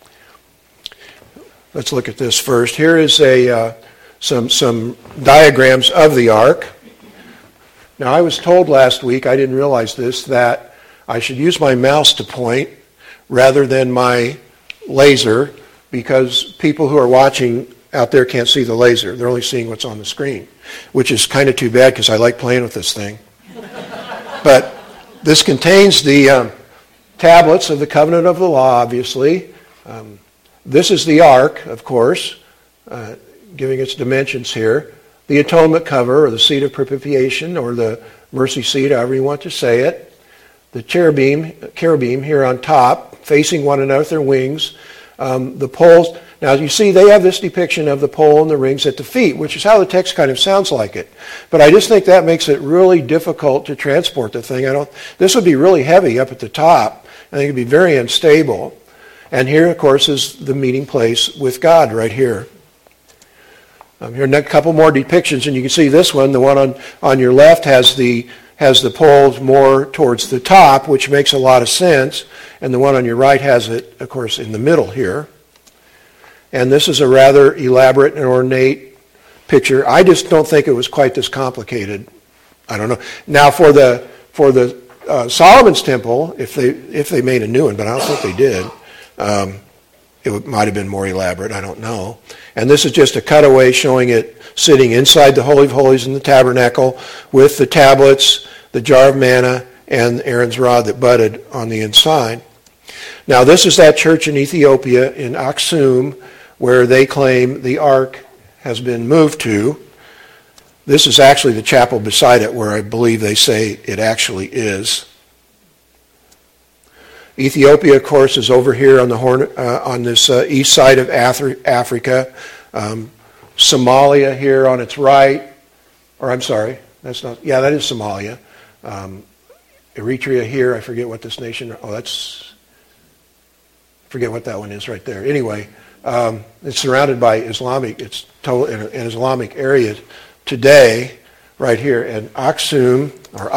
Let's look at this first. Here is some diagrams of the ark. Now, I was told last week, I didn't realize this, that I should use my mouse to point rather than my laser, because people who are watching out there can't see the laser. They're only seeing what's on the screen, which is kind of too bad because I like playing with this thing. But this contains the tablets of the covenant of the law, obviously. This is the ark, of course, giving its dimensions here. The atonement cover, or the seat of propitiation, or the mercy seat, however you want to say it. the cherubim here on top, facing one another with their wings. The poles, now you see they have this depiction of the pole and the rings at the feet, which is how the text kind of sounds like it. But I just think that makes it really difficult to transport the thing. This would be really heavy up at the top. I think it would be very unstable. And here, of course, is the meeting place with God right here. Here are a couple more depictions, and you can see this one. The one on your left has the poles more towards the top, which makes a lot of sense. And the one on your right has it, of course, in the middle here. And this is a rather elaborate and ornate picture. I just don't think it was quite this complicated. I don't know. Now for the Solomon's temple, if they made a new one, but I don't think they did. It might have been more elaborate. I don't know. And this is just a cutaway showing it sitting inside the Holy of Holies in the tabernacle with the tablets, the jar of manna, and Aaron's rod that budded on the inside. Now this is that church in Ethiopia, in Aksum, where they claim the ark has been moved to. This is actually the chapel beside it where I believe they say it actually is. Ethiopia, of course, is over here on the on this east side of Africa. Somalia here on its right, or I'm sorry, that's not. Yeah, that is Somalia. Eritrea here. I forget what this nation. Forget what that one is right there. Anyway, it's surrounded by Islamic. It's total an Islamic area today, right here. And Aksum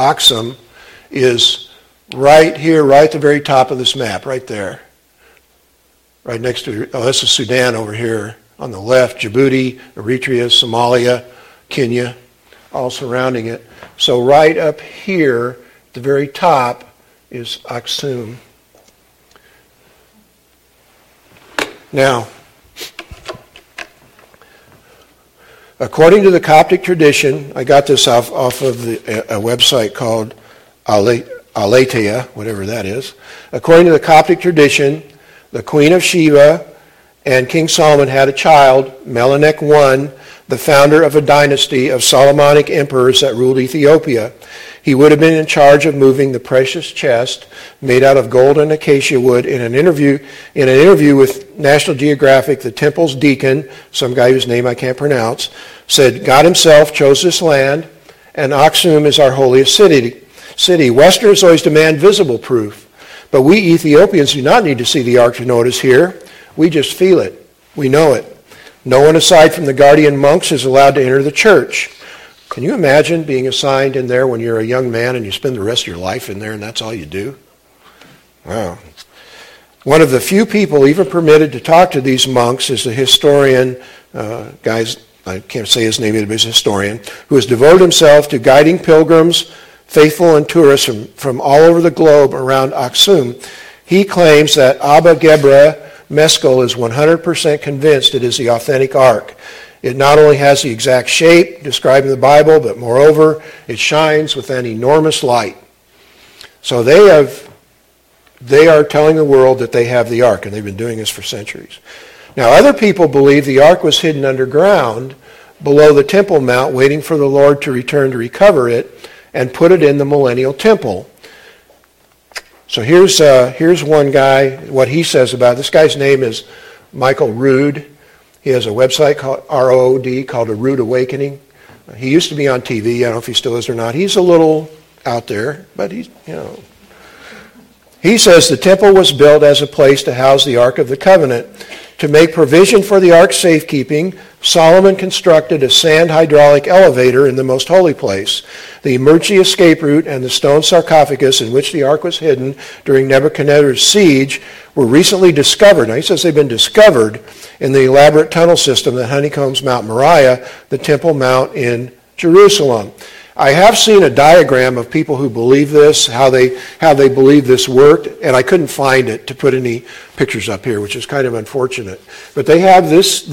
is right here, right at the very top of this map, right there. Right next to, this is Sudan over here on the left, Djibouti, Eritrea, Somalia, Kenya, all surrounding it. So right up here, at the very top, is Aksum. Now, according to the Coptic tradition, I got this off of a website called Aletheia, whatever that is. According to the Coptic tradition, the Queen of Sheba and King Solomon had a child, Melech I, the founder of a dynasty of Solomonic emperors that ruled Ethiopia. He would have been in charge of moving the precious chest made out of gold and acacia wood. In an interview with National Geographic, the temple's deacon, some guy whose name I can't pronounce, said, God himself chose this land, and Aksum is our holiest city. Westerners always demand visible proof, but we Ethiopians do not need to see the ark to know it is here. We just feel it. We know it. No one aside from the guardian monks is allowed to enter the church. Can you imagine being assigned in there when you're a young man and you spend the rest of your life in there and that's all you do? Wow. One of the few people even permitted to talk to these monks is the historian, I can't say his name, but he's a historian, who has devoted himself to guiding pilgrims, faithful and tourists from all over the globe around Aksum. He claims that Abba Gebre Meskel is 100% convinced it is the authentic ark. It not only has the exact shape described in the Bible, but moreover, it shines with an enormous light. So they are telling the world that they have the ark, and they've been doing this for centuries. Now, other people believe the ark was hidden underground below the Temple Mount, waiting for the Lord to return to recover it and put it in the Millennial Temple. So here's one guy, what he says about it. This guy's name is Michael Rood. He has a website called ROD called A Rood Awakening. He used to be on TV. I don't know if he still is or not. He's a little out there, but he's, He says the temple was built as a place to house the Ark of the Covenant. To make provision for the ark's safekeeping, Solomon constructed a sand hydraulic elevator in the most holy place. The emergency escape route and the stone sarcophagus in which the ark was hidden during Nebuchadnezzar's siege were recently discovered. Now he says they've been discovered in the elaborate tunnel system that honeycombs Mount Moriah, the Temple Mount in Jerusalem. I have seen a diagram of people who believe this, how they believe this worked, and I couldn't find it to put any pictures up here, which is kind of unfortunate. But they have this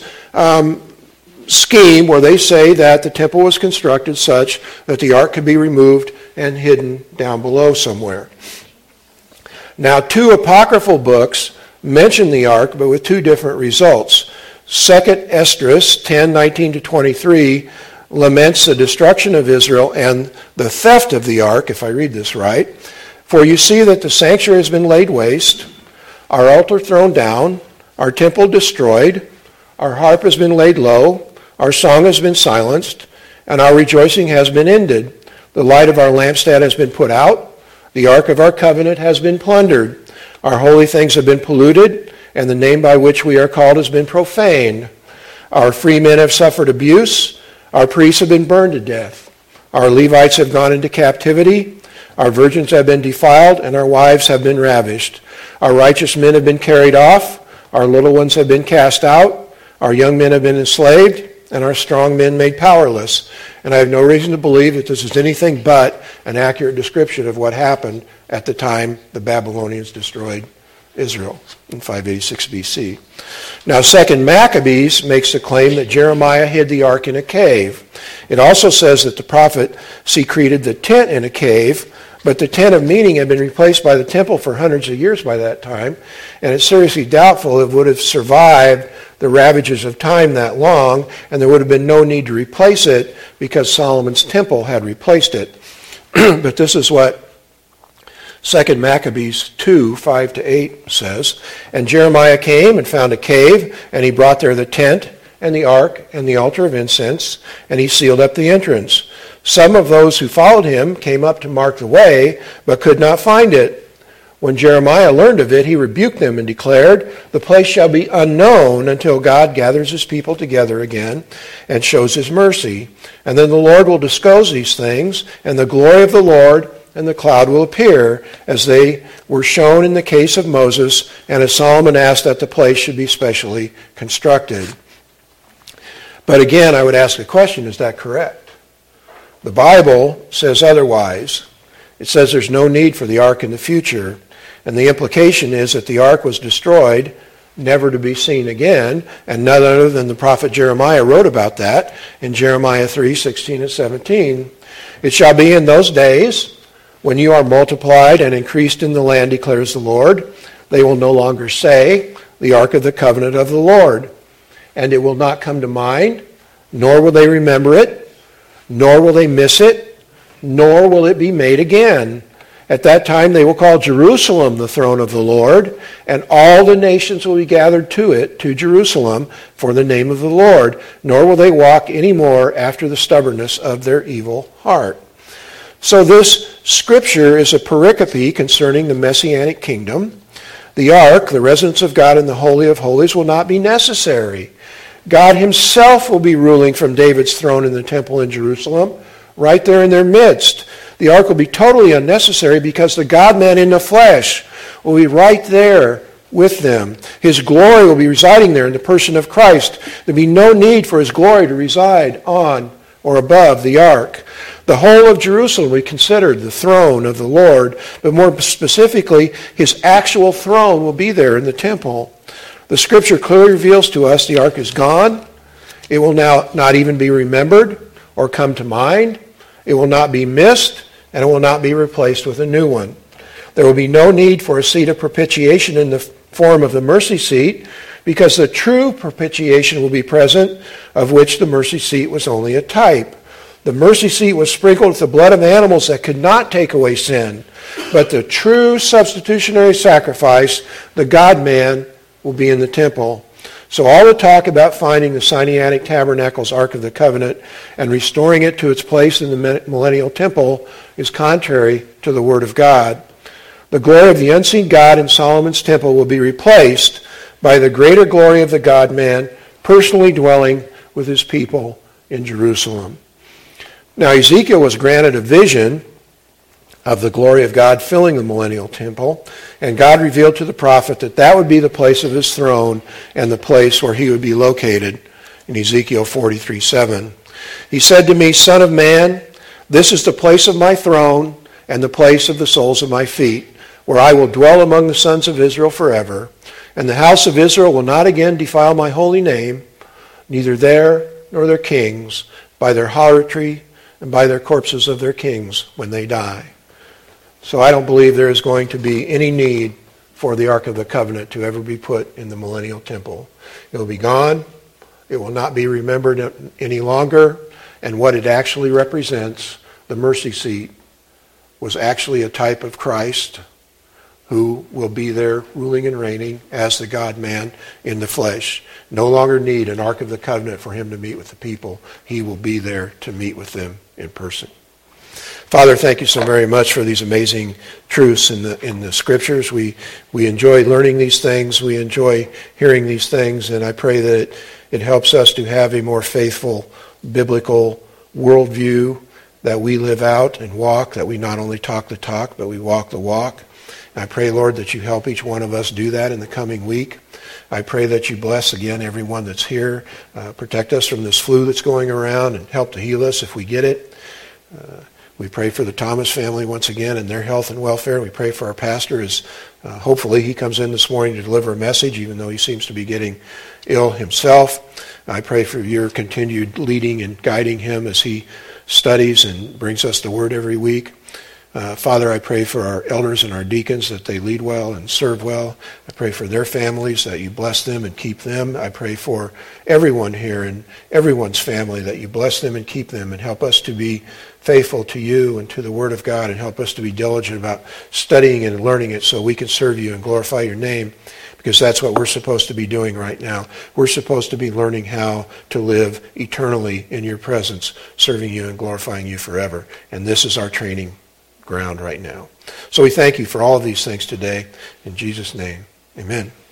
scheme where they say that the temple was constructed such that the ark could be removed and hidden down below somewhere. Now, 2 apocryphal books mention the ark, but with 2 different results. 2nd Esdras 10:19-23 laments the destruction of Israel and the theft of the ark, if I read this right. For you see that the sanctuary has been laid waste, our altar thrown down, our temple destroyed, our harp has been laid low, our song has been silenced, and our rejoicing has been ended. The light of our lampstand has been put out, the ark of our covenant has been plundered, our holy things have been polluted, and the name by which we are called has been profaned. Our free men have suffered abuse, our priests have been burned to death, our Levites have gone into captivity, our virgins have been defiled, and our wives have been ravished. Our righteous men have been carried off, our little ones have been cast out, our young men have been enslaved, and our strong men made powerless. And I have no reason to believe that this is anything but an accurate description of what happened at the time the Babylonians destroyed Israel in 586 BC. Now, 2 Maccabees makes the claim that Jeremiah hid the ark in a cave. It also says that the prophet secreted the tent in a cave, but the tent of meeting had been replaced by the temple for hundreds of years by that time, and it's seriously doubtful it would have survived the ravages of time that long, and there would have been no need to replace it because Solomon's temple had replaced it. But this is what 2 Maccabees 2, 5-8 says. And Jeremiah came and found a cave, and he brought there the tent and the ark and the altar of incense, and he sealed up the entrance. Some of those who followed him came up to mark the way, but could not find it. When Jeremiah learned of it, he rebuked them and declared, "The place shall be unknown until God gathers his people together again and shows his mercy. And then the Lord will disclose these things, and the glory of the Lord and the cloud will appear, as they were shown in the case of Moses, and as Solomon asked that the place should be specially constructed." But again, I would ask the question, is that correct? The Bible says otherwise. It says there's no need for the ark in the future. And the implication is that the ark was destroyed, never to be seen again. And none other than the prophet Jeremiah wrote about that in Jeremiah 3, 16 and 17. "It shall be in those days, when you are multiplied and increased in the land, declares the Lord, they will no longer say, the ark of the covenant of the Lord. And it will not come to mind, nor will they remember it, nor will they miss it, nor will it be made again. At that time they will call Jerusalem the throne of the Lord, and all the nations will be gathered to it, to Jerusalem, for the name of the Lord, nor will they walk any more after the stubbornness of their evil heart." So this scripture is a pericope concerning the Messianic kingdom. The ark, the residence of God in the Holy of Holies, will not be necessary. God himself will be ruling from David's throne in the temple in Jerusalem, right there in their midst. The ark will be totally unnecessary because the God-man in the flesh will be right there with them. His glory will be residing there in the person of Christ. There'll be no need for his glory to reside on or above the ark. The whole of Jerusalem will be considered the throne of the Lord, but more specifically, his actual throne will be there in the temple. The scripture clearly reveals to us the ark is gone. It will now not even be remembered or come to mind. It will not be missed, and it will not be replaced with a new one. There will be no need for a seat of propitiation in the form of the mercy seat, because the true propitiation will be present, of which the mercy seat was only a type. The mercy seat was sprinkled with the blood of animals that could not take away sin, but the true substitutionary sacrifice, the God-man, will be in the temple. So all the talk about finding the Sinaitic Tabernacle's Ark of the Covenant and restoring it to its place in the millennial temple is contrary to the Word of God. The glory of the unseen God in Solomon's temple will be replaced by the greater glory of the God-man personally dwelling with his people in Jerusalem. Now Ezekiel was granted a vision of the glory of God filling the millennial temple, and God revealed to the prophet that that would be the place of his throne and the place where he would be located in Ezekiel 43:7. He said to me, "Son of man, this is the place of my throne and the place of the soles of my feet, where I will dwell among the sons of Israel forever. And the house of Israel will not again defile my holy name, neither there nor their kings, by their harlotry and by their corpses of their kings when they die." So I don't believe there is going to be any need for the Ark of the Covenant to ever be put in the millennial temple. It will be gone. It will not be remembered any longer. And what it actually represents, the mercy seat, was actually a type of Christ who will be there ruling and reigning as the God-man in the flesh. No longer need an Ark of the Covenant for him to meet with the people. He will be there to meet with them in person. Father, thank you so very much for these amazing truths in the Scriptures. We enjoy learning these things. We enjoy hearing these things, and I pray that it helps us to have a more faithful biblical worldview, that we live out and walk, that we not only talk the talk, but we walk the walk. And I pray, Lord, that you help each one of us do that in the coming week. I pray that you bless again everyone that's here. Protect us from this flu that's going around and help to heal us if we get it. We pray for the Thomas family once again and their health and welfare. We pray for our pastor as hopefully he comes in this morning to deliver a message, even though he seems to be getting ill himself. I pray for your continued leading and guiding him as he studies and brings us the word every week. Father, I pray for our elders and our deacons that they lead well and serve well. I pray for their families, that you bless them and keep them. I pray for everyone here and everyone's family, that you bless them and keep them and help us to be faithful to you and to the Word of God, and help us to be diligent about studying and learning it so we can serve you and glorify your name, because that's what we're supposed to be doing right now. We're supposed to be learning how to live eternally in your presence, serving you and glorifying you forever. And this is our training ground right now. So we thank you for all of these things today. In Jesus' name, amen.